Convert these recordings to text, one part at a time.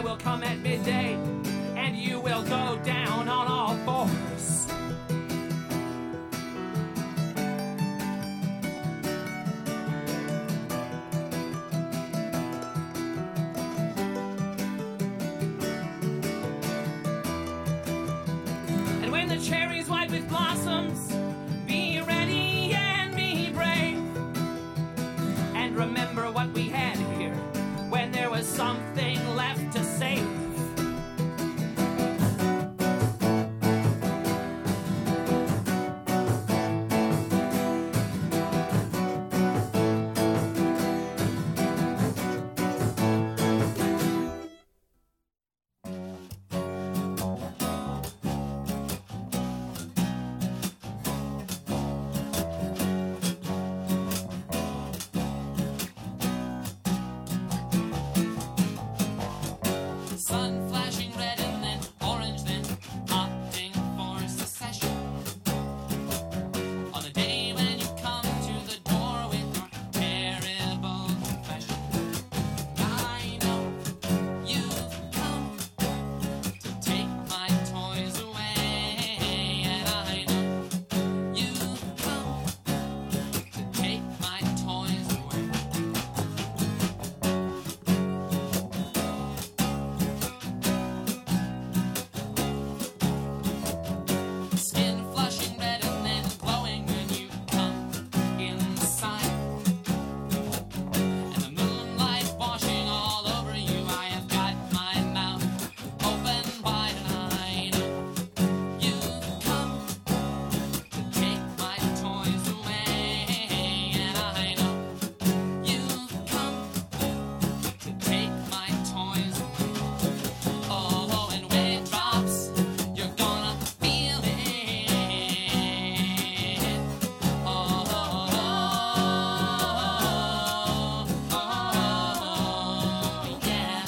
I will come at midday, and you will go down on all fours. And when the cherry's white with blossoms, be ready and be brave. And remember what we had here when there was something left to save. Sun flashing red and then orange, then opting for secession. On the day when you come to the door with your terrible confession, I know you've come to take my toys away, and I know you've come to take my toys away. Skin flushing red and then glowing when you come inside. And the moonlight washing all over you. I have got my mouth open wide, and I know you've come to take my toys away. And I know you've come to take my toys away. Oh, and when it drops, you're gonna feel it. Oh, yeah.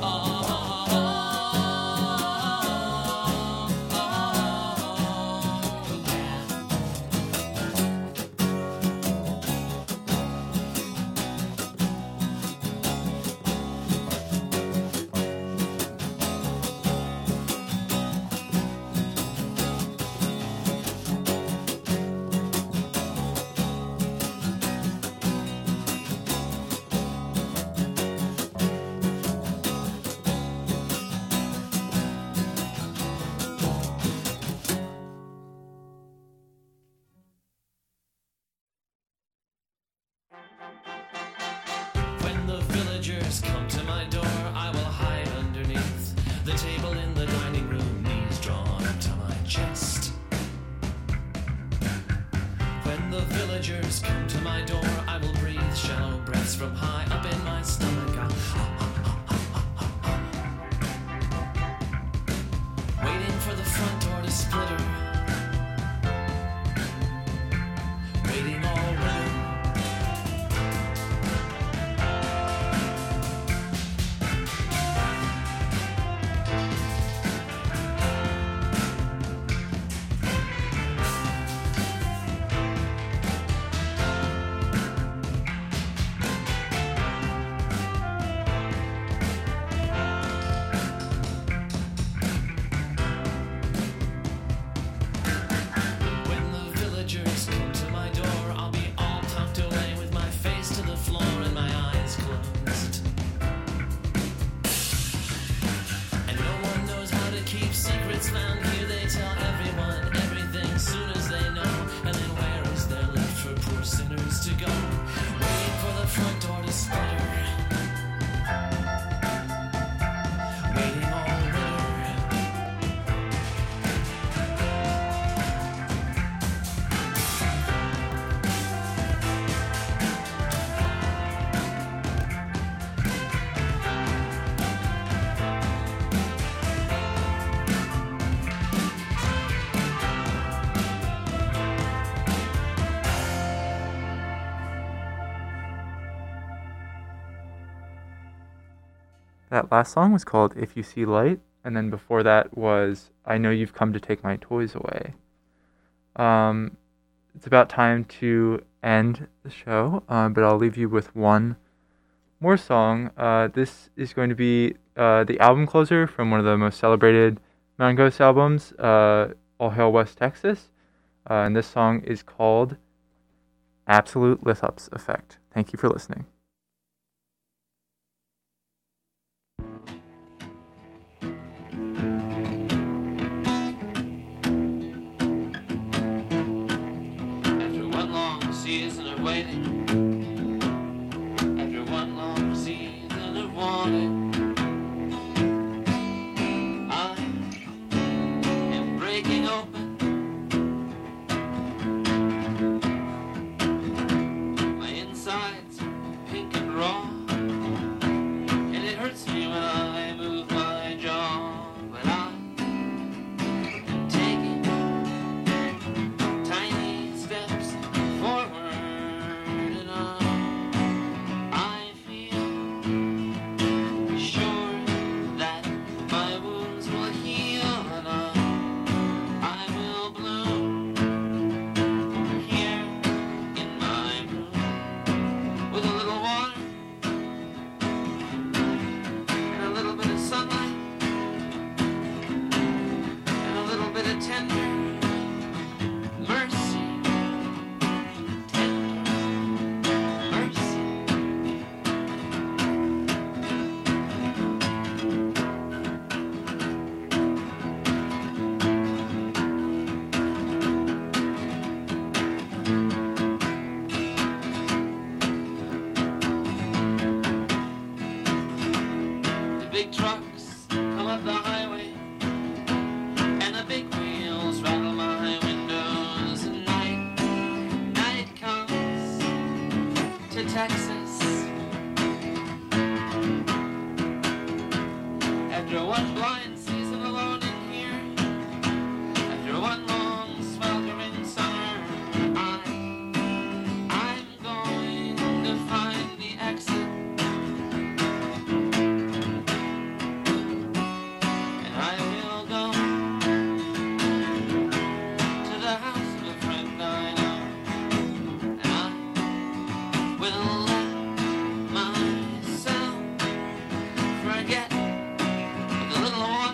When the villagers come to my door, I will hide underneath the table in the dining room, knees drawn to my chest. When the villagers come to my door, I will breathe shallow breaths from high up in my stomach. Waiting for the front door to split her. Waiting all winter. When the villagers come to my door, I'll be all tucked away with my face to the floor and my eyes closed. And no one knows how to keep secrets found here. They tell everyone everything soon as they know. And then where is there left for poor sinners to go? Waiting for the front door to sputter. Waiting all winter. That last song was called If You See Light, and then before that was I Know You've Come to Take My Toys Away. It's about time to end the show, but I'll leave you with one more song. This is going to be the album closer from one of the most celebrated Mountain Ghost albums, All Hail West Texas. And this song is called Absolute Lithups Effect. Thank you for listening. After one long season of waiting, after one long season of wanting, I am breaking open my insides, pink and raw, and it hurts me when I move my jaw, but I'm taking tiny steps forward, and I feel sure that my wounds will heal, and I will bloom here in my room with a little water and a little bit of sunlight and a little bit of tender mercy, tender mercy. The big trucks come up the highway, and the big wheels rattle my windows. And night comes to Texas. After one blind season alone in here, after one long sweltering summer, I'm going to find the exit. And I will go to the house of a friend I know, and I will let myself forget with a little water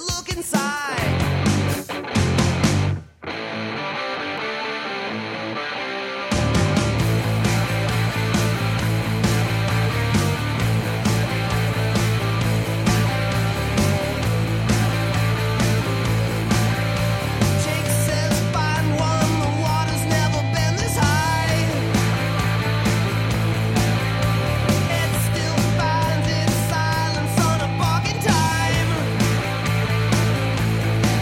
look inside. Jake says, find one, the water's never been this high. It still finds its silence on a bargain time.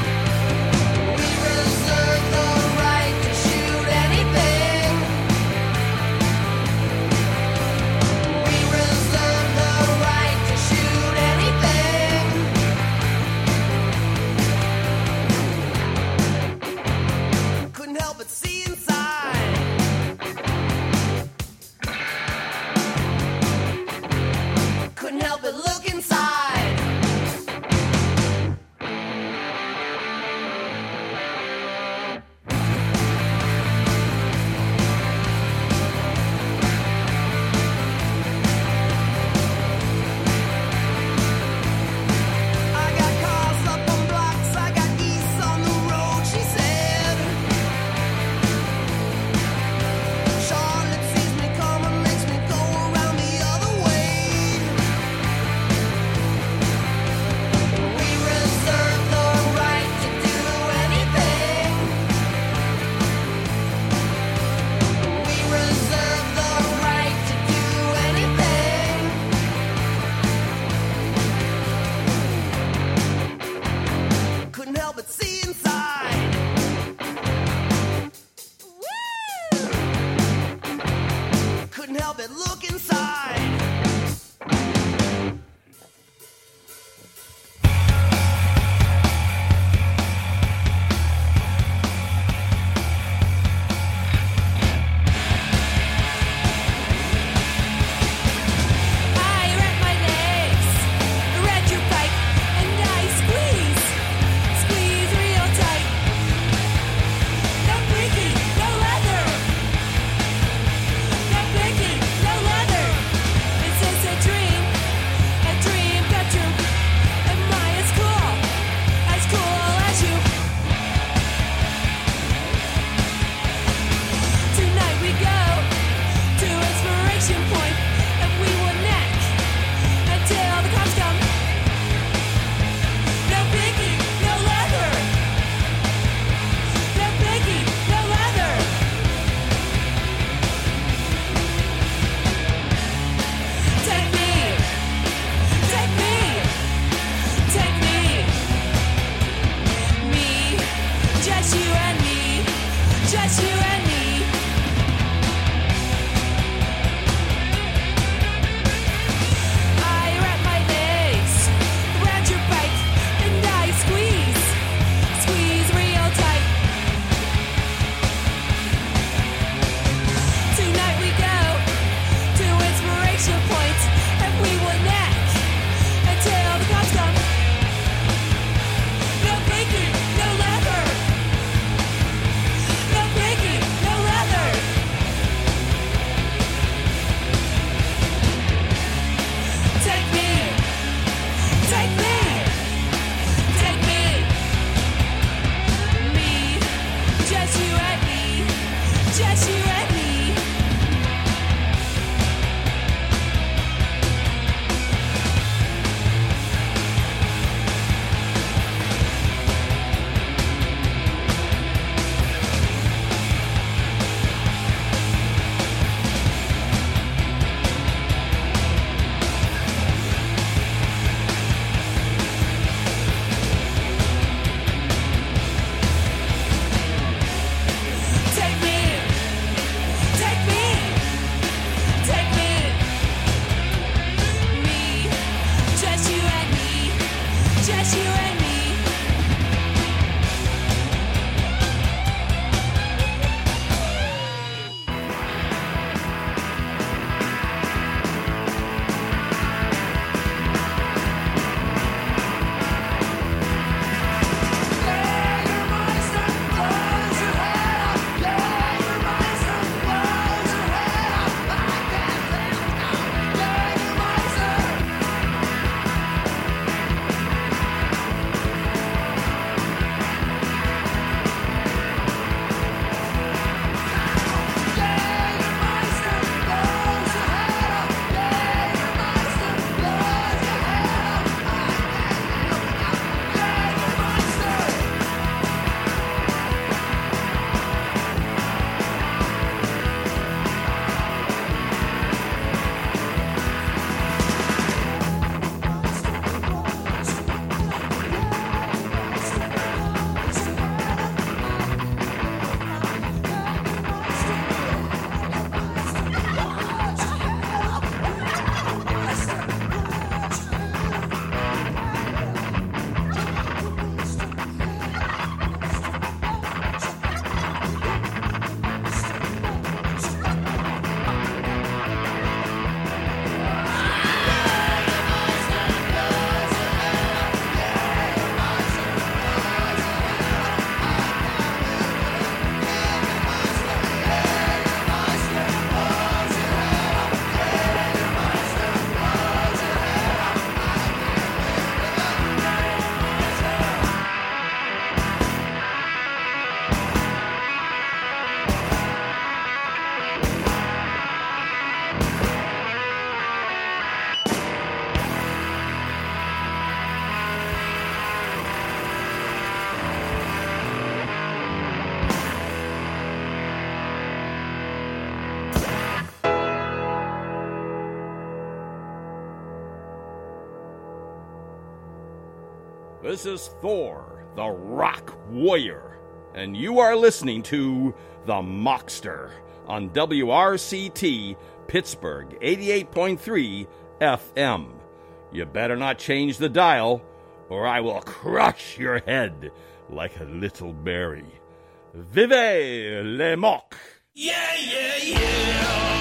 This is Thor, the Rock Warrior, and you are listening to The Mockster on WRCT Pittsburgh 88.3 FM. You better not change the dial, or I will crush your head like a little berry. Vive les mocs! Yeah, yeah, yeah.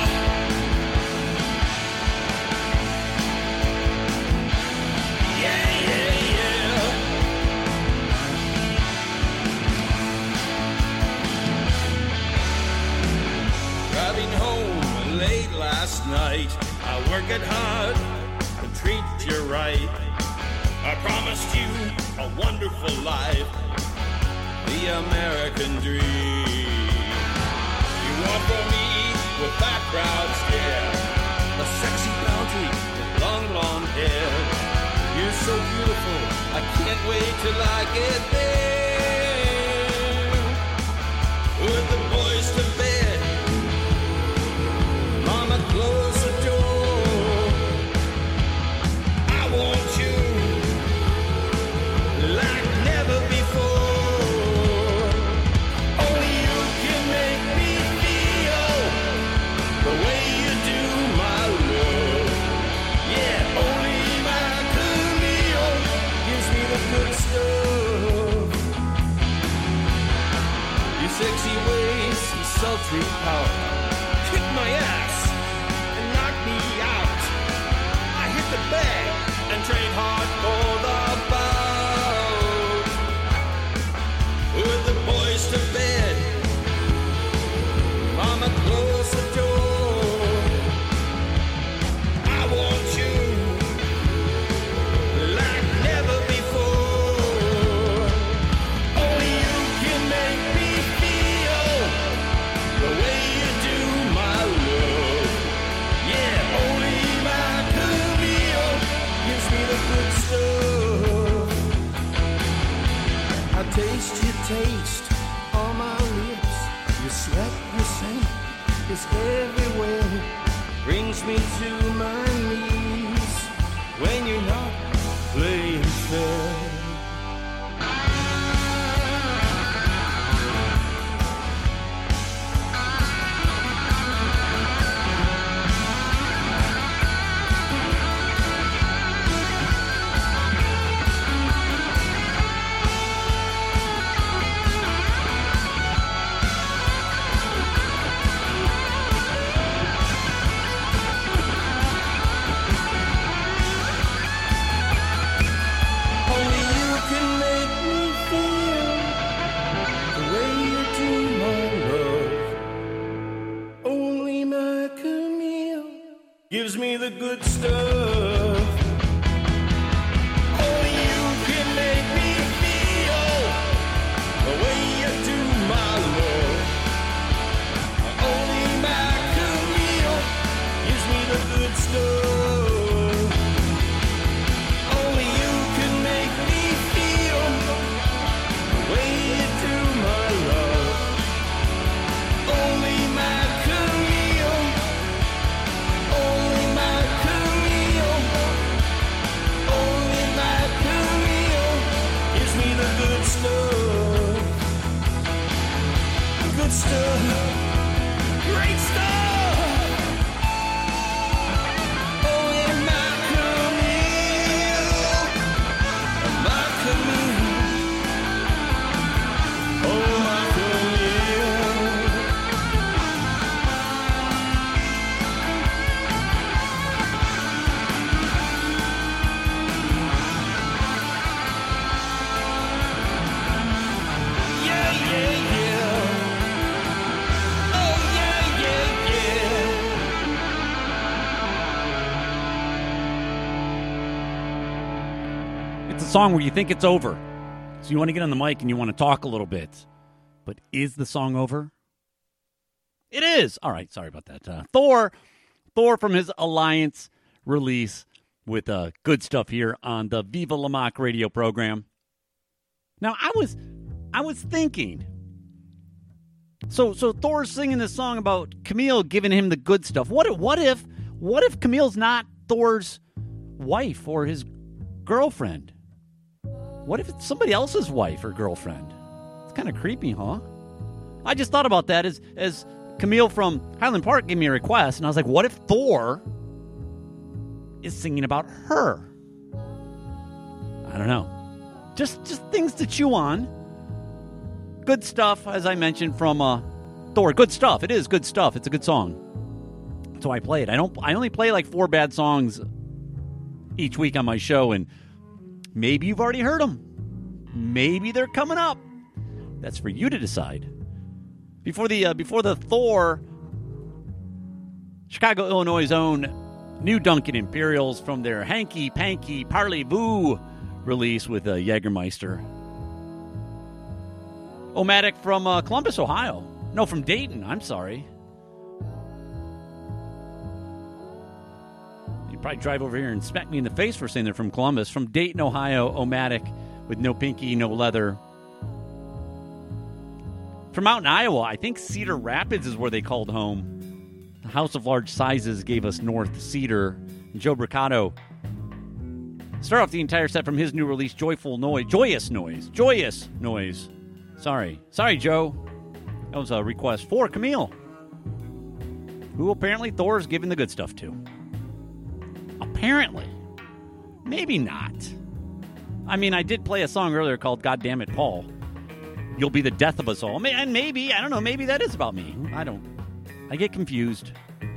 Yeah, yeah, yeah. Driving home late last night, I work it hard and treat you right. I promised you a wonderful life, the American dream. You offer me with that proud stare, a sexy bounty with long blonde hair. You're so beautiful, I can't wait till I get there. Put the boys to bed, Mama close the door. I want you like never before. Only you can make me feel the way you do my love. Yeah, only my Camille gives me the good stuff. Your sexy ways and sultry power kick my ass and knock me out. I hit the bag and train hard for the bout. Put the boys to bed, Mama close the door. I want you like never before. Only you can make me feel the way you do my love. Yeah, only my Camille gives me the good stuff. I taste your taste on my lips. Your sweat, your scent is everywhere. Brings me to my knees when you're not playing fair. Only you can make me feel the way you do my love. Only my Camille gives me the good stuff. Only you can make me feel the way you do my love. Only my Camille gives me the good stuff. Only you can make me feel the way you do my love. Only my Camille. Only my Camille. Only my Camille gives me the good stuff. Good stuff. Great stuff. Only my Camille. My Camille. Oh, my Camille. Yeah, yeah, yeah. Oh, yeah, yeah, yeah. It's a song where you think it's over. So you want to get on the mic and you want to talk a little bit. But is the song over? It is. All right. Sorry about that. Thor from his Alliance release with good stuff here on the Viva La Mock radio program. Now, I was thinking, so Thor's singing this song about Camille giving him the good stuff. What if Camille's not Thor's wife or his girlfriend? What if it's somebody else's wife or girlfriend? It's kind of creepy, huh? I just thought about that as Camille from Highland Park gave me a request, and I was like, what if Thor is singing about her? I don't know. Just things to chew on. Good stuff, as I mentioned, from Thor. Good stuff. It is good stuff. It's a good song. So I play it. I only play like 4 bad songs each week on my show, and maybe you've already heard them. Maybe they're coming up. That's for you to decide. Before the Thor, Chicago, Illinois' own New Dunkin' Imperials from their Hanky Panky Parley-Vous release with Jägermeister. Omatic from Columbus, Ohio. No, from Dayton. I'm sorry. You probably drive over here and smack me in the face for saying they're from Columbus. From Dayton, Ohio, Omatic with No Pinky, No Leather. From Mountain, Iowa, I think Cedar Rapids is where they called home. The House of Large Sizes gave us North Cedar. And Joe Bricado start off the entire set from his new release, Joyous Noise. Sorry, Joe. That was a request for Camille, who apparently Thor is giving the good stuff to. Apparently. Maybe not. I mean, I did play a song earlier called God Damn It, Paul. You'll be the death of us all. And maybe, I don't know, maybe that is about me. I get confused.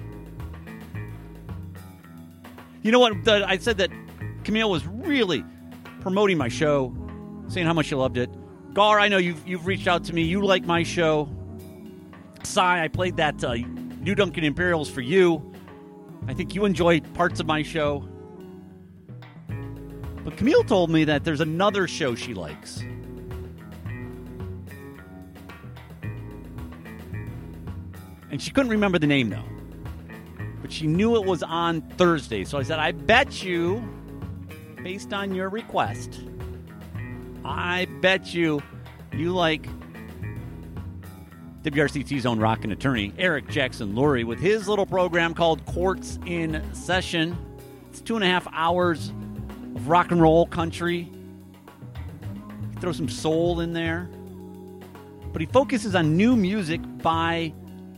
You know what? I said that Camille was really promoting my show, saying how much she loved it. Gar, I know you've reached out to me. You like my show. Sai, I played that New Dunkin' Imperials for you. I think you enjoy parts of my show. But Camille told me that there's another show she likes. And she couldn't remember the name, though. But she knew it was on Thursday. So I said, I bet you, based on your request, I bet you like WRCT's own rockin' attorney, Eric Jackson Lurie, with his little program called Courts in Session. It's 2.5 hours of rock and roll country. Throw some soul in there. But he focuses on new music by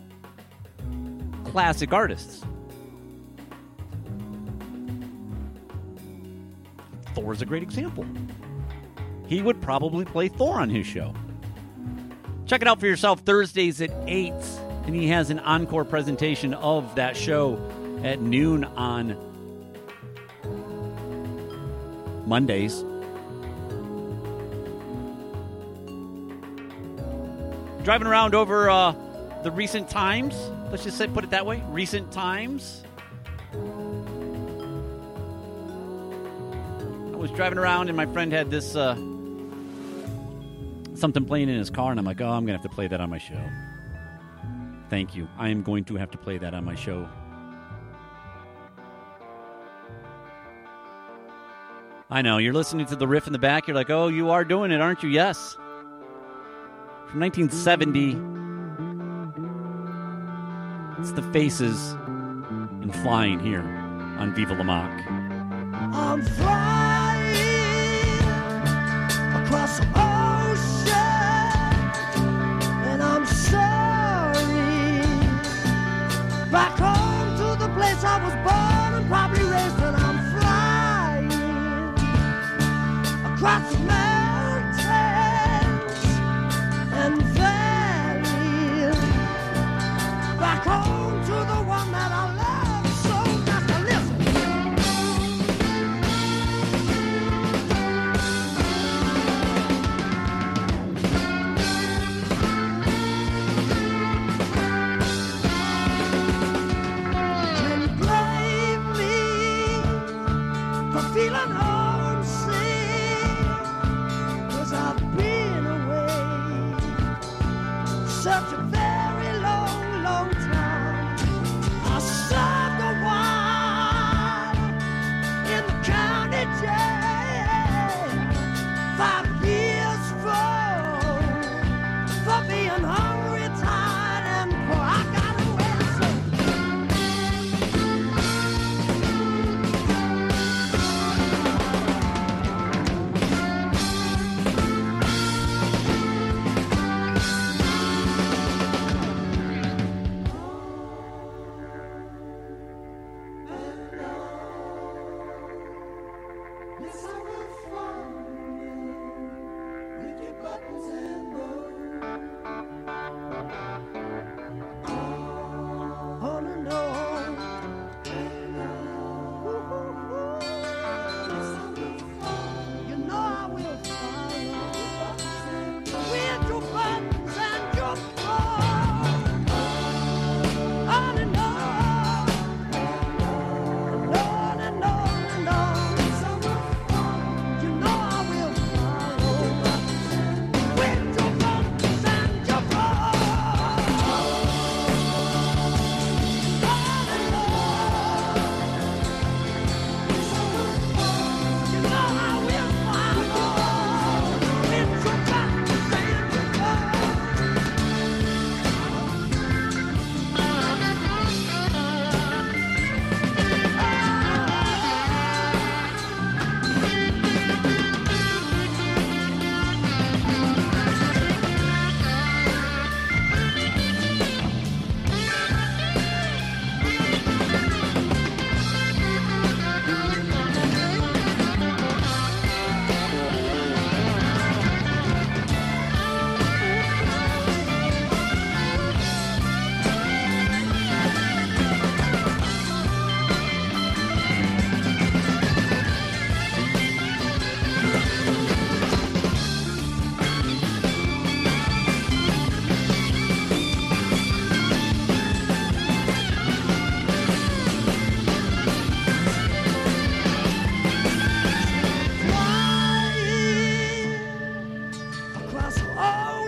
classic artists. Thor's a great example. He would probably play Thor on his show. Check it out for yourself Thursdays at 8, and he has an encore presentation of that show at noon on Mondays. Driving around over the recent times, let's just put it that way, recent times. I was driving around and my friend had this something playing in his car, and I'm like, oh, I'm going to have to play that on my show. Thank you. I am going to have to play that on my show. I know, you're listening to the riff in the back. You're like, oh, you are doing it, aren't you? Yes. From 1970. It's the Faces and Flying here on Viva La Mock. I'm flying across the ocean, and I'm sorry. Back home to the place I was born and probably raised, and I'm flying across the mountains and valleys. Back home to the one that I love so. Now listen.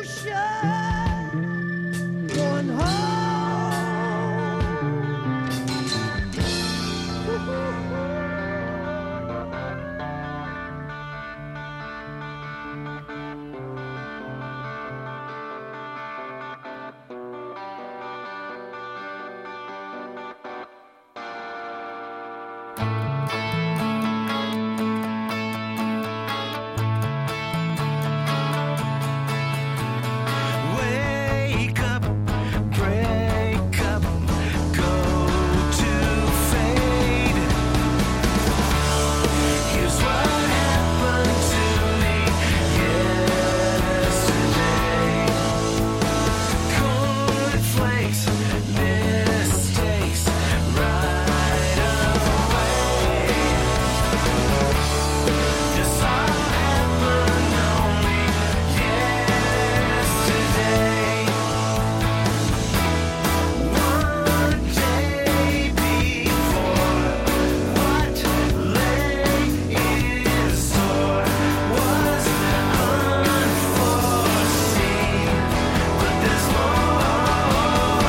ocean, going home. Wake up, break up, go to fade. Here's what happened to me yesterday. Cornflakes, mistakes, right away. This all happened only yesterday. One day before, what lay in store was unforeseen, but there's more.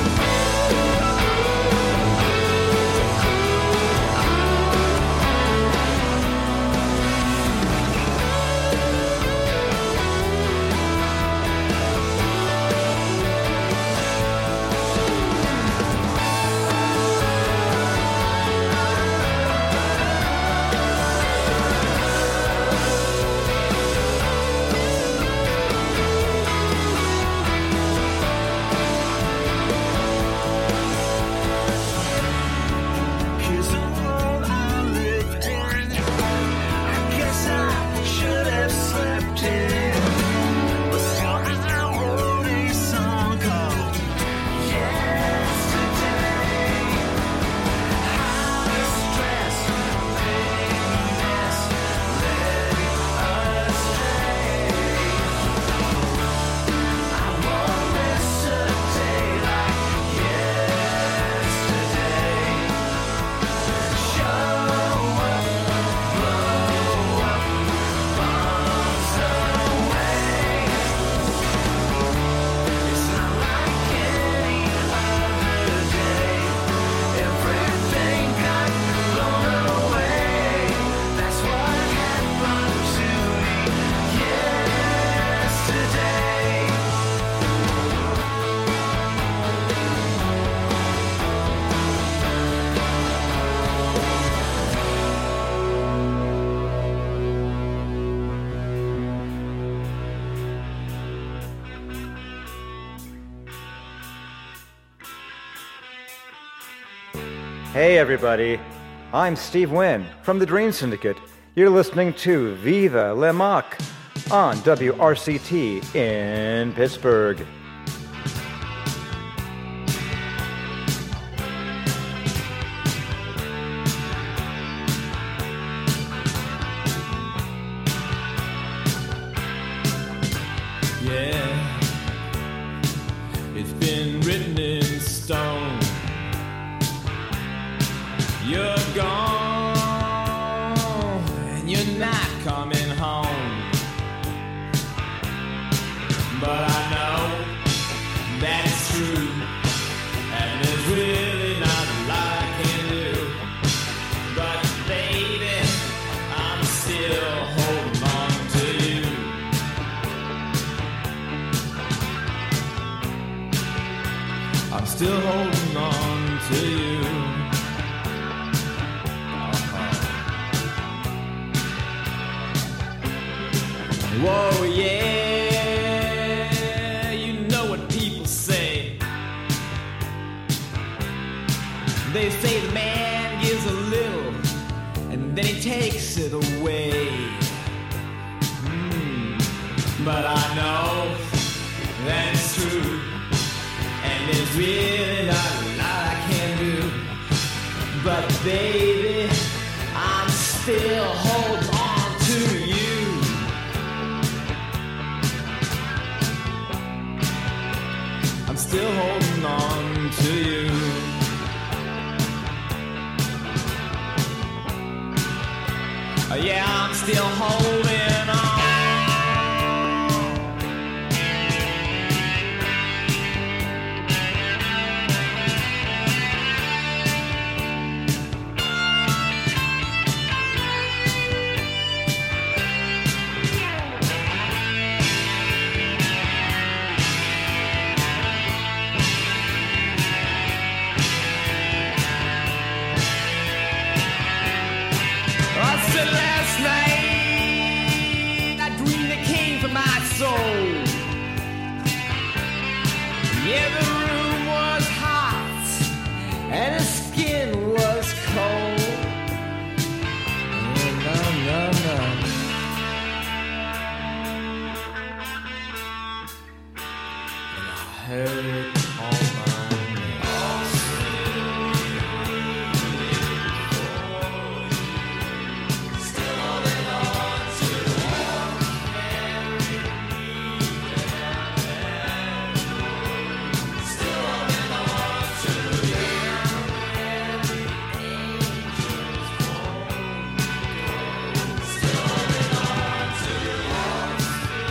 Here's the world I live in. I guess I should have slept in, but still I wrote a song called Yesterday. How to stress, big mess, let us stray. I won't miss a day like yesterday. Show up, blow up, bombs away. It's not like any other day. Everything got blown away. That's what happened to me yesterday. Hey everybody, I'm Steve Wynn from the Dream Syndicate. You're listening to Viva Le Mac on WRCT in Pittsburgh. Yeah, it's been written in stone. You're gone, and you're not coming home. But I know that's true, and there's really not a lot I can do. But baby, I'm still holding on to you. I'm still holding on to you. Whoa, yeah, you know what people say. They say the man gives a little, and then he takes it away. But I know that's true, and there's really not a lot I can do. But baby, I'm still holding on to you. I'm still holding on to you. Yeah, I'm still holding on. hurt all my nails. Still holding on to still holding on to still holding on to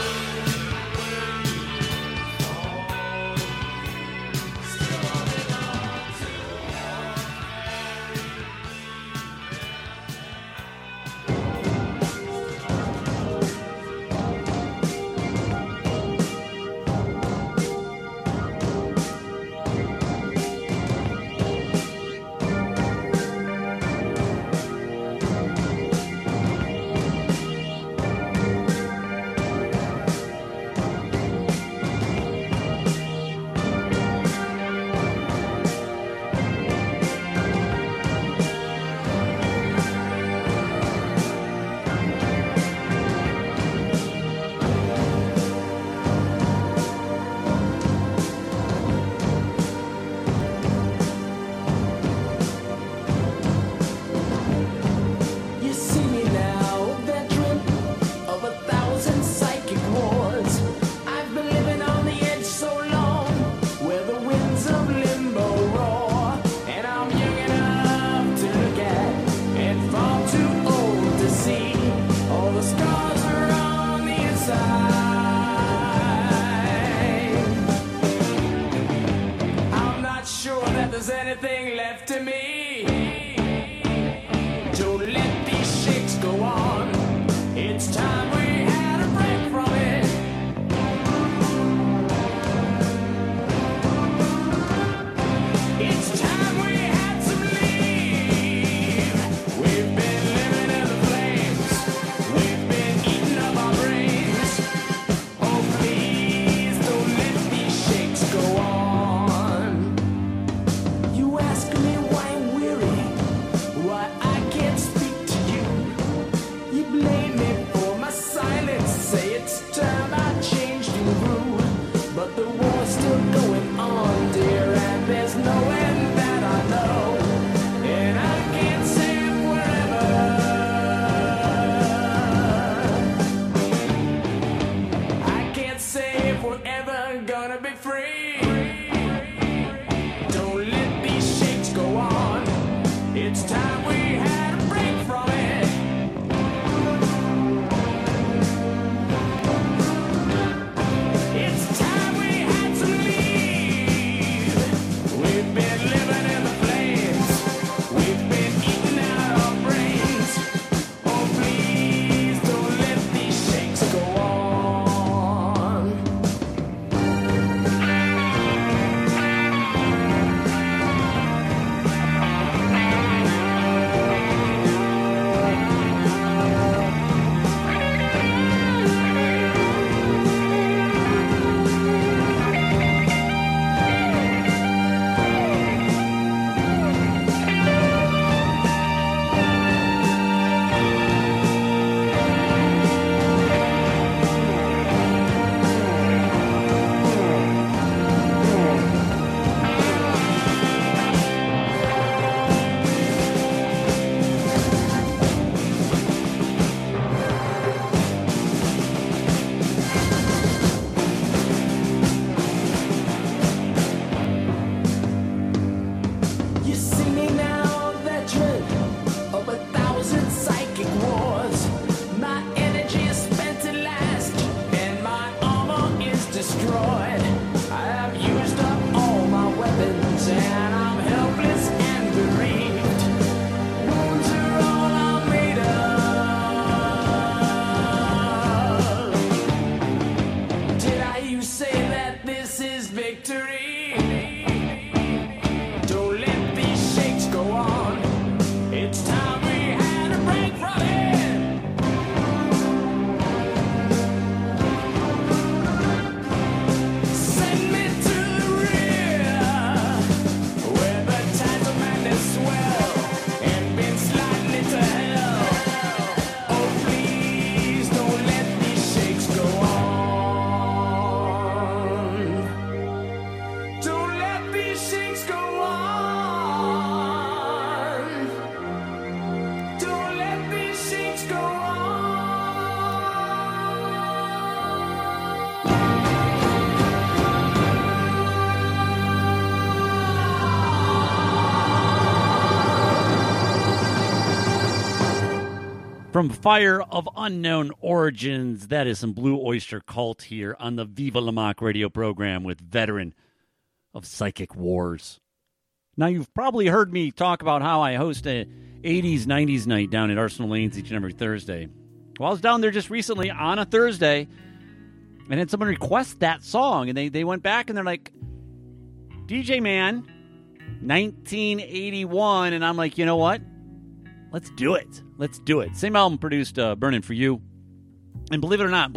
You see me now, veteran of 1,000 psychic wars. I've been living on the edge so long, where the winds of limbo roar. And I'm young enough to look at, and far too old to see. All the scars are on the inside. I'm not sure that there's anything left to me. Don't let these shakes go on. It's time we had a break from it. It's time we had some leave. We've been living in the flames. We've been eating up our brains. Oh, please don't let these shakes go on. You ask me why I'm weary, why I can't speak to you. You blame me for my silence, say it's time I changed and grew. But the war's still going on, dear, and there's no end that I know. And I can't say it forever. I can't say if we're ever gonna be free. Don't let these shakes go on. It's time we had a break from it. It's time we had to leave. We've been living in the flames. We've been eating out our brains. Oh, please don't let these shakes go on. You see me now, veteran of 1,000 psychic wars. My energy is spent at last, and my armor is destroyed. I have used up all my weapons, and I'm helpless and bereaved. Wounds are all I'm made of. Did I hear you say that this is victory? Don't let these shakes go on. It's time we had a break from it. Send me to the rear, where the tides of madness swell and been sliding into hell. Oh, please don't let these shakes go on. From Fire of Unknown Origins, that is some Blue Oyster Cult here on the Viva La Mock radio program with veteran of Psychic Wars. Now, you've probably heard me talk about how I host a 80s, 90s night down at Arsenal Lanes each and every Thursday. Well, I was down there just recently on a Thursday and had someone request that song, and they went back and they're like, DJ Man, 1981, and I'm like, you know what? Let's do it. Let's do it. Same album produced Burning for You. And believe it or not,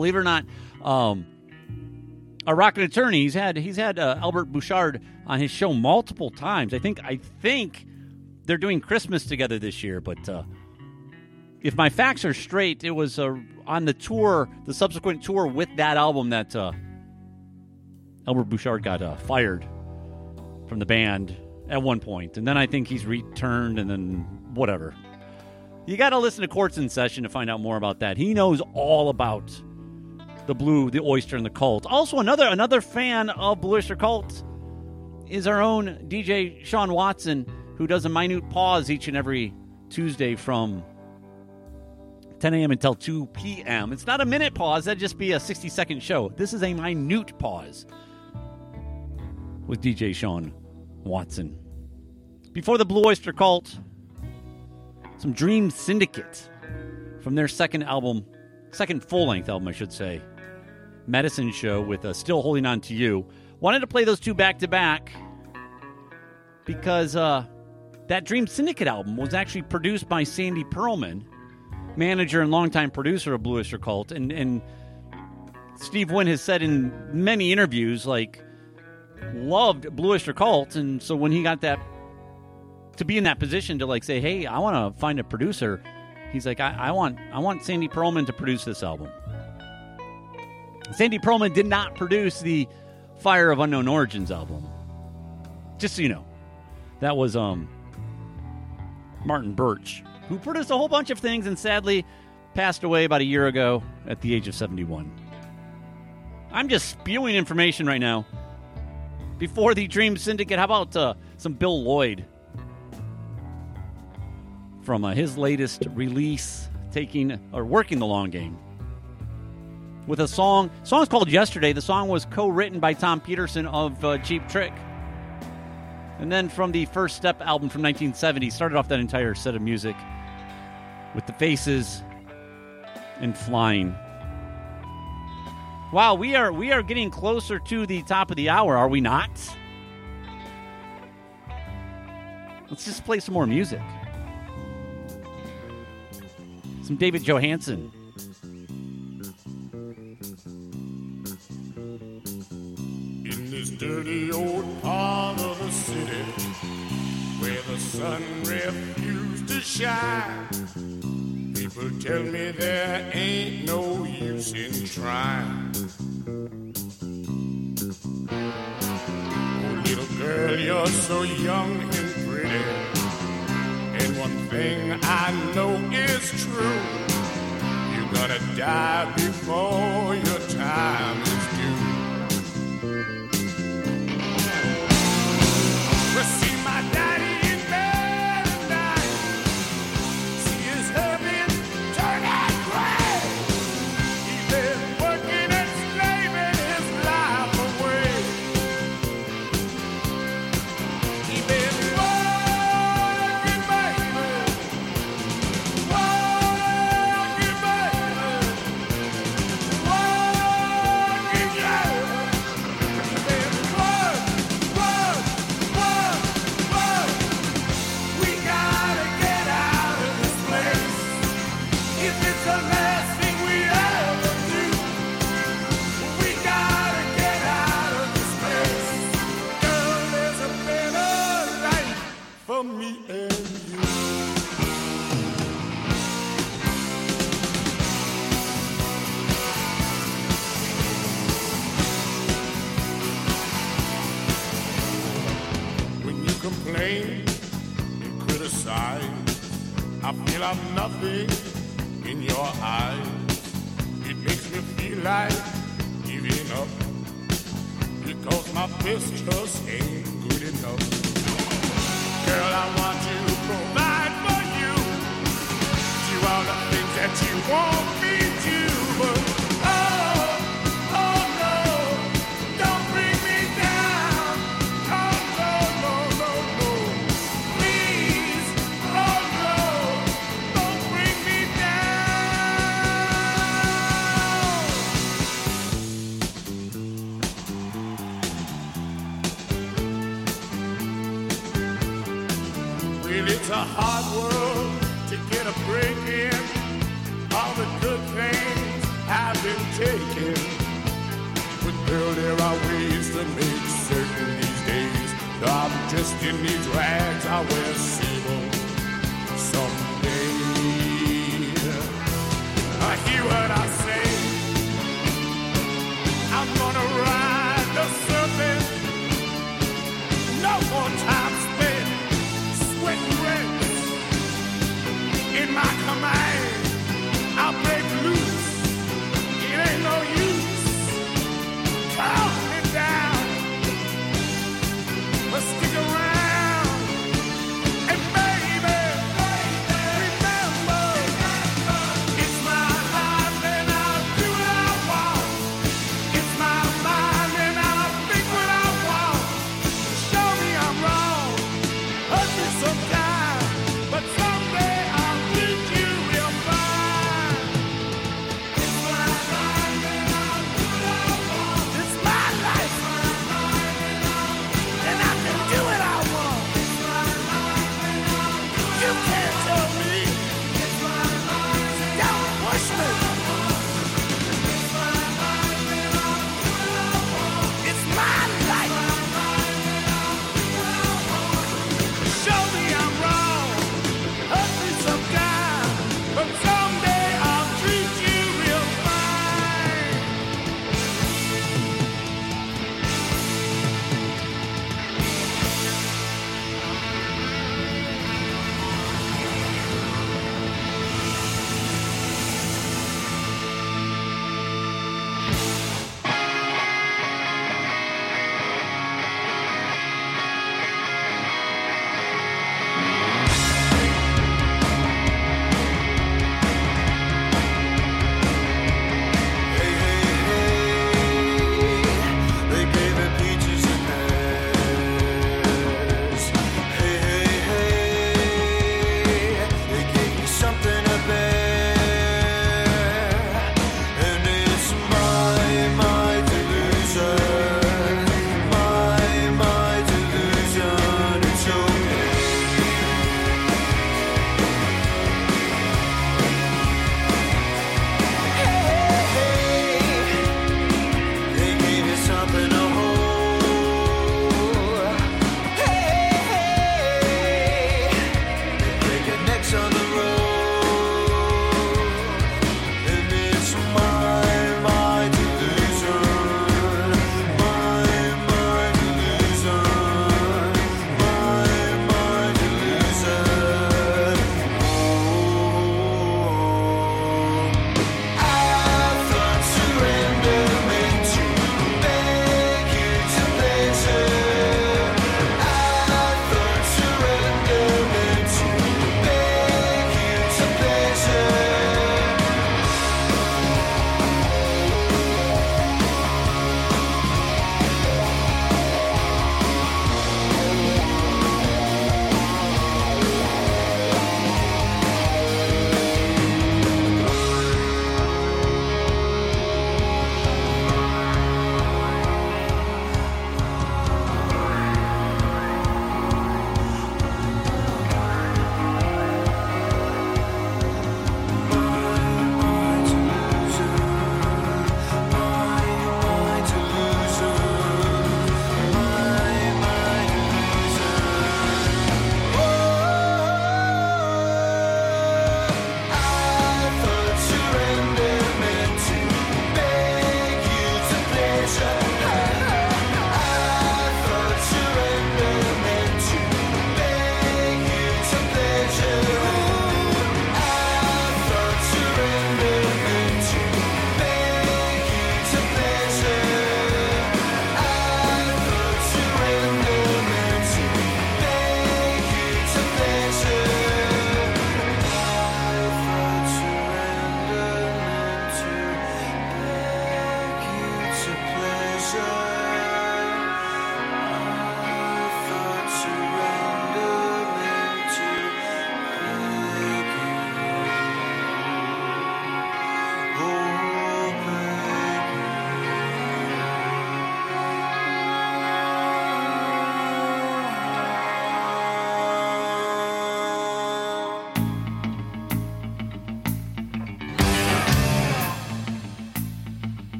a Rockin' Attorney, he's had Albert Bouchard on his show multiple times. I think they're doing Christmas together this year, but if my facts are straight, it was on the tour, the subsequent tour with that album that Albert Bouchard got fired from the band at one point. And then I think he's returned, and then whatever. You got to listen to Quartz in Session to find out more about that. He knows all about the Blue, the Oyster, and the Cult. Also, another fan of Blue Oyster Cult is our own DJ Sean Watson, who does a minute pause each and every Tuesday from 10 a.m. until 2 p.m. It's not a minute pause. That'd just be a 60-second show. This is a minute pause with DJ Sean Watson. Before the Blue Oyster Cult, some Dream Syndicate from their second full-length album, I should say, Medicine Show with Still Holding On to You. Wanted to play those two back-to-back because that Dream Syndicate album was actually produced by Sandy Pearlman, manager and longtime producer of Blue Oyster Cult. And Steve Wynn has said in many interviews, loved Blue Oyster Cult. And so when he got that, to be in that position to say, hey, I want to find a producer, he's like, I want Sandy Pearlman to produce this album. Sandy Pearlman did not produce the Fire of Unknown Origins album. Just so you know. That was Martin Birch, who produced a whole bunch of things and sadly passed away about a year ago at the age of 71. I'm just spewing information right now. Before the Dream Syndicate, how about some Bill Lloyd from his latest release, working the long game with a song. The song's called Yesterday. The song was co-written by Tom Peterson of Cheap Trick. And then from the First Step album from 1970, started off that entire set of music with The Faces and Flying. Wow, we are getting closer to the top of the hour, are we not? Let's just play some more music. Some David Johansen. In this dirty old part of the city where the sun refused to shine, people tell me there ain't no use in trying. Oh, little girl, you're so young and pretty, and one thing I know is true. You're gonna die before your time is due. Well, see my daddy in bed at night. See his hair been turning gray. He's been working and slaving his life away. He's been working, baby. Working, baby. Working, yeah. He's been work. We gotta get out of this place. If it's the last thing we ever do, we gotta get out of this place. Girl, there's a better life for me and you. When you complain and criticize, I feel I'm nothing in your eyes. It makes me feel like giving up, because my best just ain't good enough. Girl, I want to provide for you. Do all the things that won't meet you, but oh no, don't bring me down. Oh no, no, no, no. Please, oh no, don't bring me down. Well, it's a hard world to get a break in. All the good things have been taken. But girl, there are ways to make certain these days that I'm just in these rags I wear sable someday. I hear what I say. I'm gonna ride the serpent. No more time spent sweating reds in my command. I'll break loose. It ain't no use. Calm me down. But stick around. And baby, remember, it's my life and I'll do what I want. It's my mind and I'll think what I want. Show me I'm wrong. Hurt me sometime. But someday I'll meet you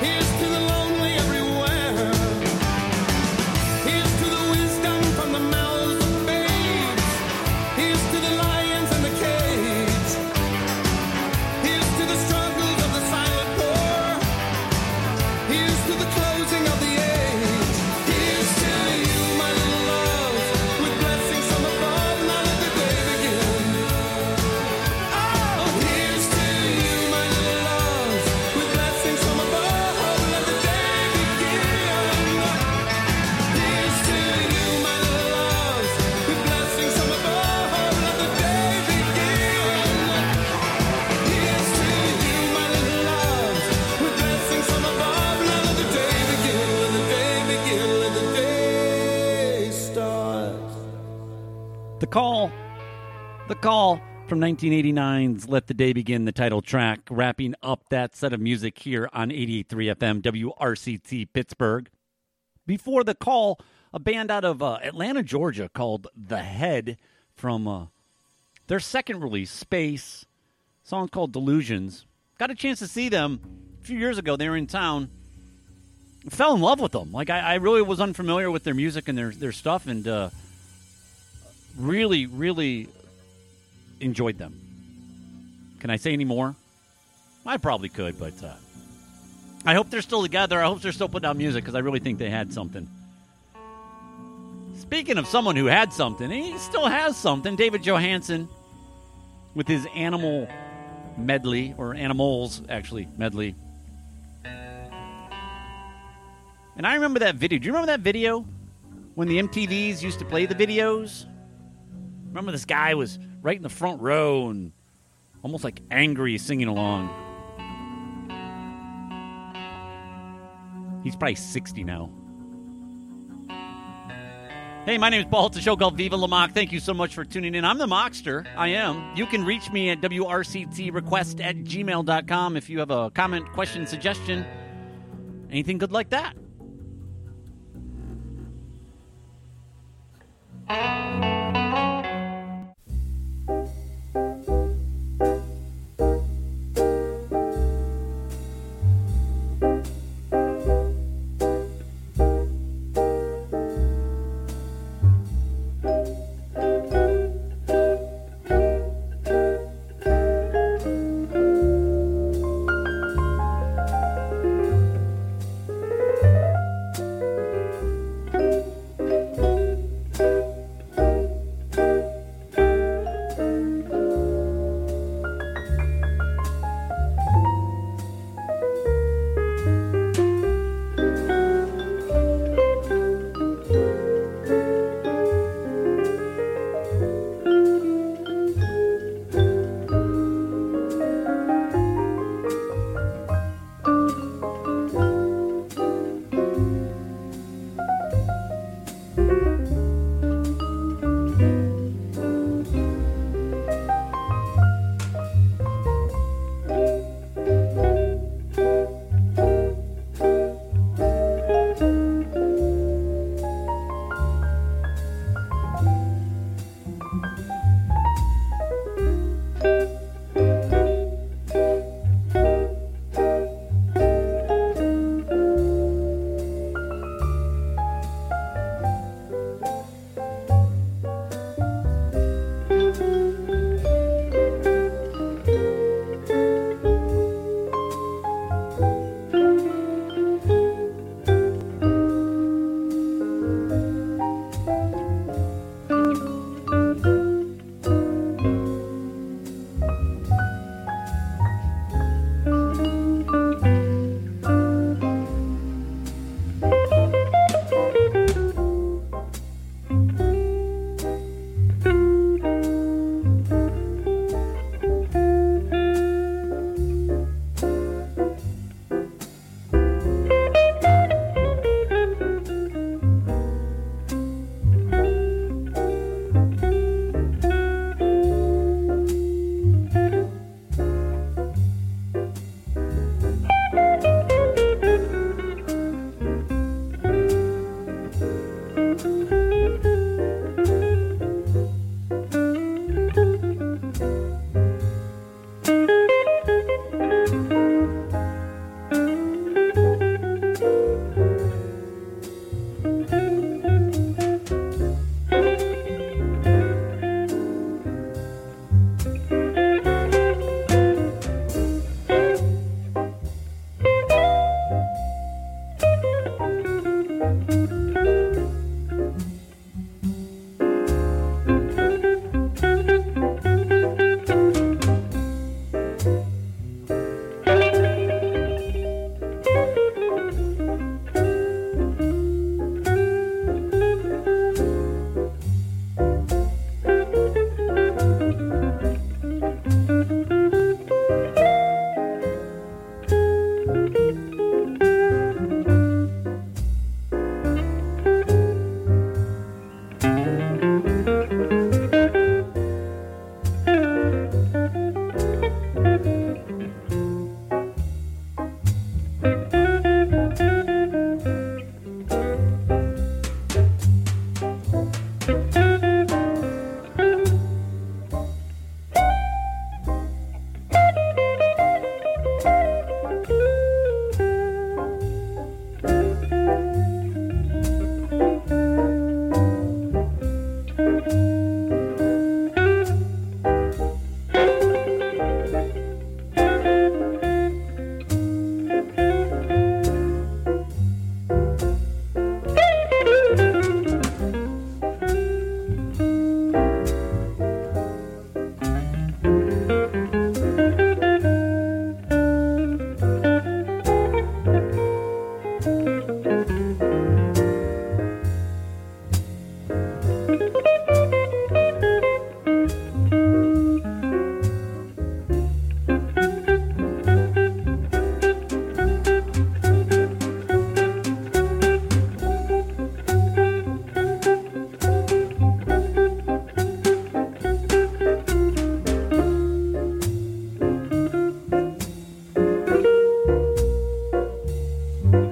Here's to the lonely everywhere. Here's to the wisdom from the mouths of babes. Here's to the lions in the cage. Here's to the struggles of the silent poor. Here's to the closing of the age. Here's to you, my little loves, with blessings from above. Now let the day begin. Oh, here's to you, my little loves, with blessings from above. Let the day begin. Here's to you, my little loves, with blessings from above. Let the day begin. Here's to you, my little loves, with blessings from above. Now let the day begin. Let the day begin. Let the day start. The Call from 1989's Let the Day Begin, the title track, wrapping up that set of music here on 88.3 FM WRCT Pittsburgh. Before The Call, a band out of Atlanta, Georgia called The Head from their second release, Space. Song called Delusions. Got a chance to see them a few years ago. They were in town. Fell in love with them. Like, I really was unfamiliar with their music and their stuff, and really, really enjoyed them. Can I say any more? I probably could, but I hope they're still together. I hope they're still putting out music, because I really think they had something. Speaking of someone who had something, he still has something. David Johansen with his Animal medley, or Animals, actually, medley. And I remember that video. Do you remember that video? When the MTVs used to play the videos? Remember this guy was right in the front row and almost like angry singing along. He's probably 60 now. Hey, my name is Paul. It's a show called Viva La Mock. Thank you so much for tuning in. I'm the Mockster. I am. You can reach me at wrctrequest@gmail.com if you have a comment, question, suggestion, anything good like that.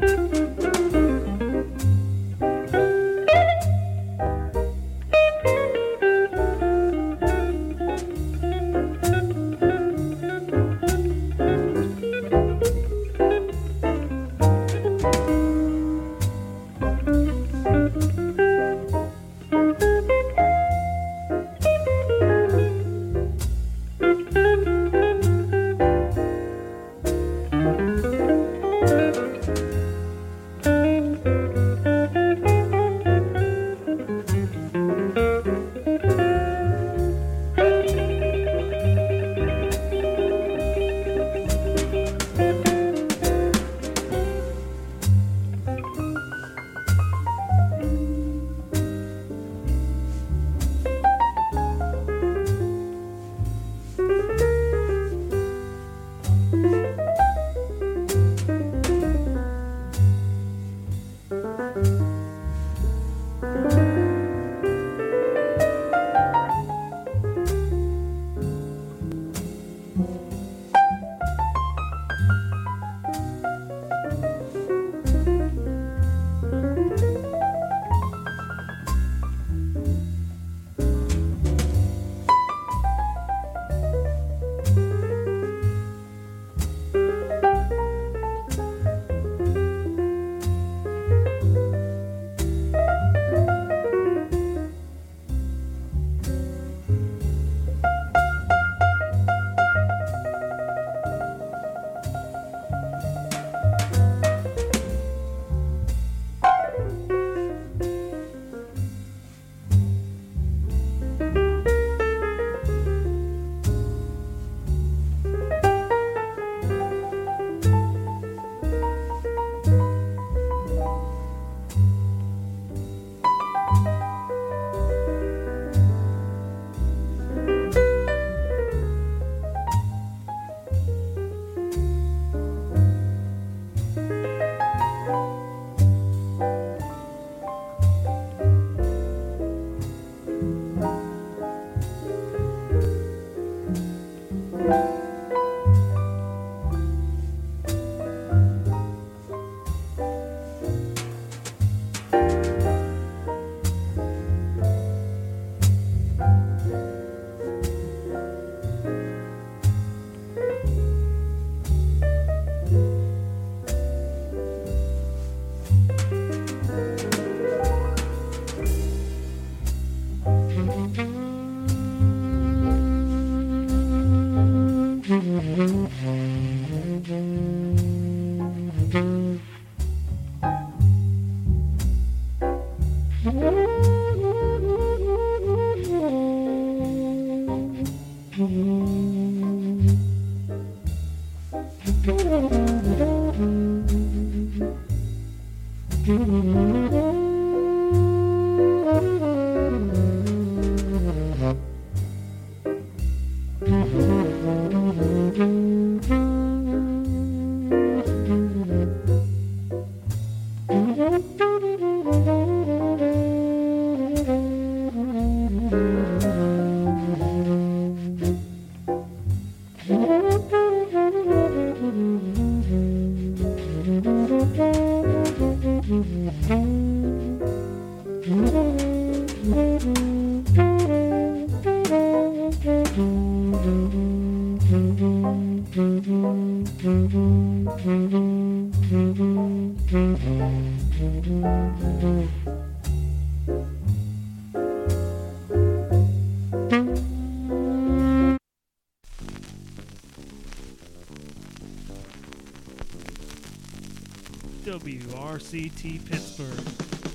WRCT Pittsburgh.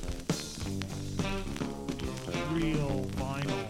Real vinyl.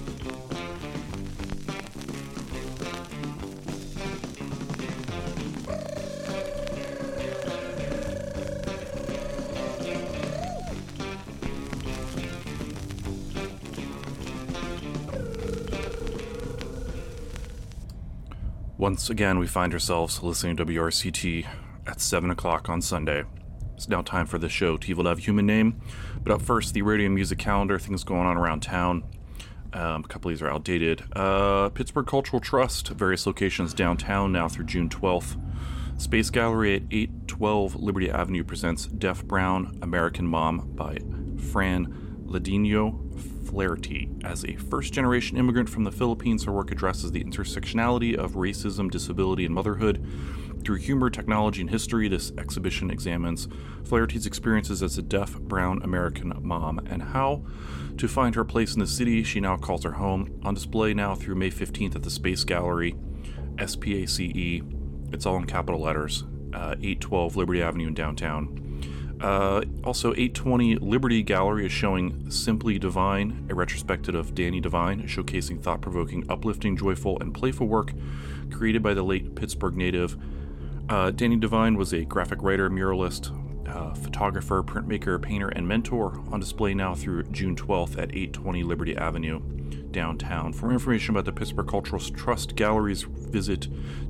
Once again, we find ourselves listening to WRCT at 7 o'clock on Sunday. It's now time for the show, Evil Love Human Name. But up first, the radio and music calendar, things going on around town. A couple of these are outdated. Pittsburgh Cultural Trust, various locations downtown now through June 12th. Space Gallery at 812 Liberty Avenue presents Deaf Brown American Mom by Fran Ladino Flaherty. As a first-generation immigrant from the Philippines, her work addresses the intersectionality of racism, disability, and motherhood. Through humor, technology, and history, this exhibition examines Flaherty's experiences as a deaf, brown American mom and how to find her place in the city she now calls her home. On display now through May 15th at the Space Gallery, SPACE. It's all in capital letters. 812 Liberty Avenue in downtown. Also, 820 Liberty Gallery is showing Simply Divine, a retrospective of Danny Devine, showcasing thought-provoking, uplifting, joyful, and playful work created by the late Pittsburgh native. Danny Devine was a graphic writer, muralist, photographer, printmaker, painter, and mentor. On display now through June 12th at 820 Liberty Avenue, downtown. For more information about the Pittsburgh Cultural Trust Galleries, visit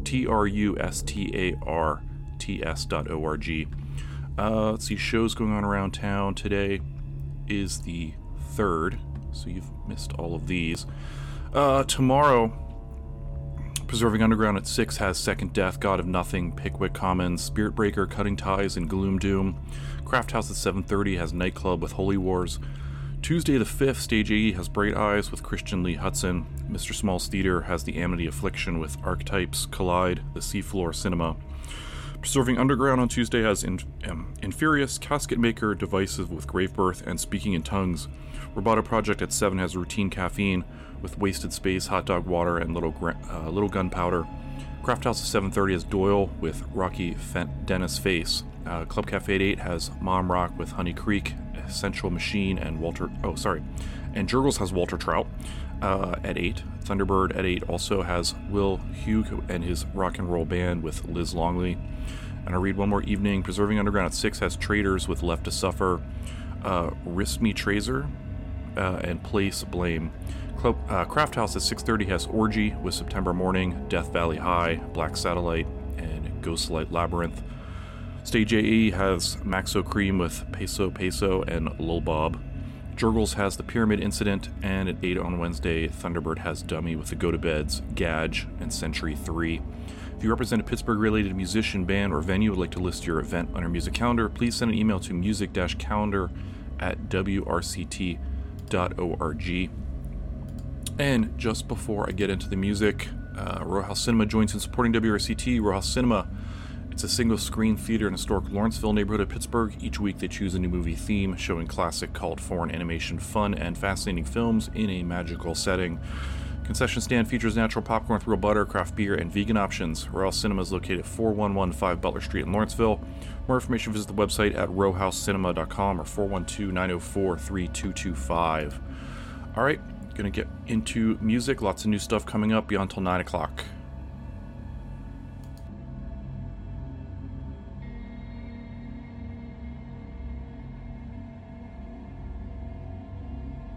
trustarts.org. Let's see, shows going on around town. Today is the 3rd, so you've missed all of these. Tomorrow, Preserving Underground at 6 has Second Death, God of Nothing, Pickwick Commons, Spirit Breaker, Cutting Ties, and Gloom Doom. Craft House at 7:30 has Nightclub with Holy Wars. Tuesday the 5th, Stage AE has Bright Eyes with Christian Lee Hudson. Mr. Small's Theater has The Amity Affliction with Archetypes Collide, The Seafloor Cinema. Preserving Underground on Tuesday has Infurious, Casket Maker, Divisive with Gravebirth, and Speaking in Tongues. Roboto Project at 7 has Routine Caffeine with Wasted Space, Hot Dog Water, and Little Gunpowder. Craft House at 7:30 has Doyle with Rocky Dennis Face. Club Cafe at 8 has Mom Rock with Honey Creek, Essential Machine, and and Jurgles has Walter Trout at 8. Thunderbird at 8 also has Will Hugh and his rock and roll band with Liz Longley. And I'll read one more evening. Preserving Underground at 6 has Traders with Left to Suffer, Risk Me Trazer, and Place Blame. Craft House at 6:30 has Orgy with September Morning, Death Valley High, Black Satellite, and Ghostlight Labyrinth. Stage AE has Maxo Cream with Peso Peso and Lil Bob. Jurgles has The Pyramid Incident, and at 8 on Wednesday, Thunderbird has Dummy with the Go to Beds, Gadge, and Century 3. If you represent a Pittsburgh-related musician, band, or venue and would like to list your event on our music calendar, please send an email to music-calendar@wrct.org. And just before I get into the music, Row House Cinema joins in supporting WRCT. Row House Cinema, it's a single-screen theater in historic Lawrenceville neighborhood of Pittsburgh. Each week they choose a new movie theme, showing classic cult foreign animation, fun, and fascinating films in a magical setting. Concession stand features natural popcorn with real butter, craft beer, and vegan options. Row House Cinema is located at 4115 Butler Street in Lawrenceville. More information, visit the website at rowhousecinema.com or 412-904-3225. All right, gonna get into music. Lots of new stuff coming up beyond till 9 o'clock.